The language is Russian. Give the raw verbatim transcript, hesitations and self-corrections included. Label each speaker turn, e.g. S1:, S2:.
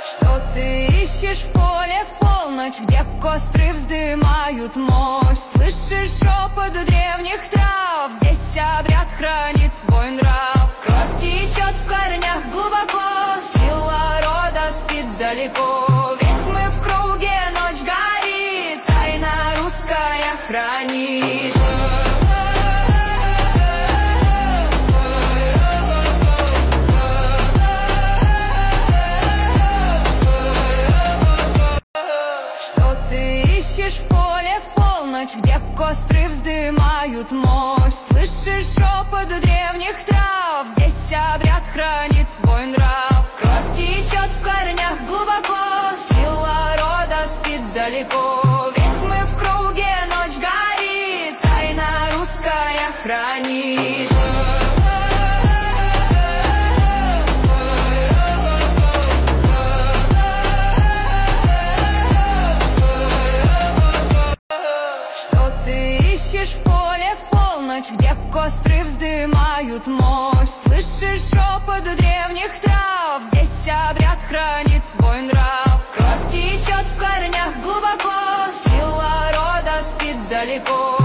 S1: Что ты ищешь в поле в полночь, где костры вздымают мощь? Слышишь шепот древних трав, здесь обряд хранит свой нрав. Кровь течет в корнях глубоко, сила рода спит далеко. Ведь мы в круге, ночь горит, тайна русская хранит. В поле в полночь, где костры вздымают мощь. Слышишь шепот древних трав, здесь обряд хранит свой нрав. Кровь течет в корнях глубоко, сила рода спит далеко. Ведь мы в круге, ночь горит, тайна русская хранит. В поле в полночь, где костры вздымают мощь. Слышишь шепот древних трав, здесь обряд хранит свой нрав. Кровь течет в корнях глубоко, сила рода спит далеко.